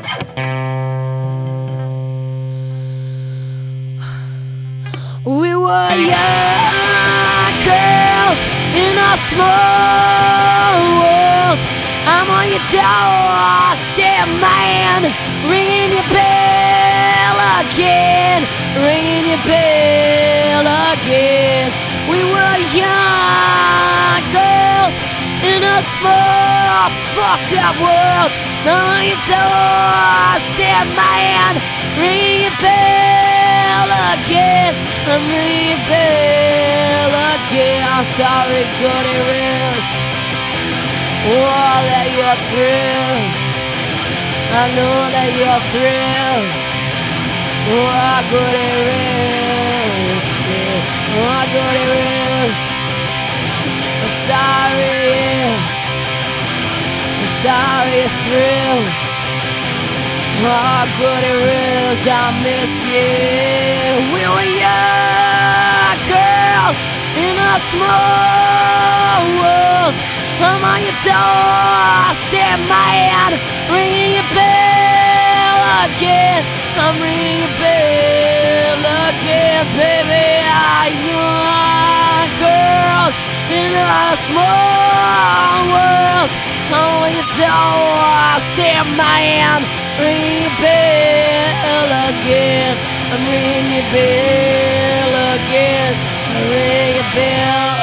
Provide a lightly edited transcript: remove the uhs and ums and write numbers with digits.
We were young girls in a small world. I'm on your doorstep, man, ringing your bell again, ringing your bell again. We were young girls in a small, fucked up world. I'm on your doorstep, man, ringing your bell again. I'm ringing your bell again. I'm sorry, Goody Rills. Oh, that you're thrilled. I know that you're thrilled. Oh, Goody Rills. Oh, Goody Rills. I'm sorry. I'm sorry you're thrilled. Oh, Goody Rills, I miss you. We were young girls in a small world. I'm on your doorstep, man, ringing your bell again. I'm ringing your bell again, baby. Young girls in a small world. I'm on your doorstep, man, ringing your bell again. I'm ringing your bell again. I ring your bell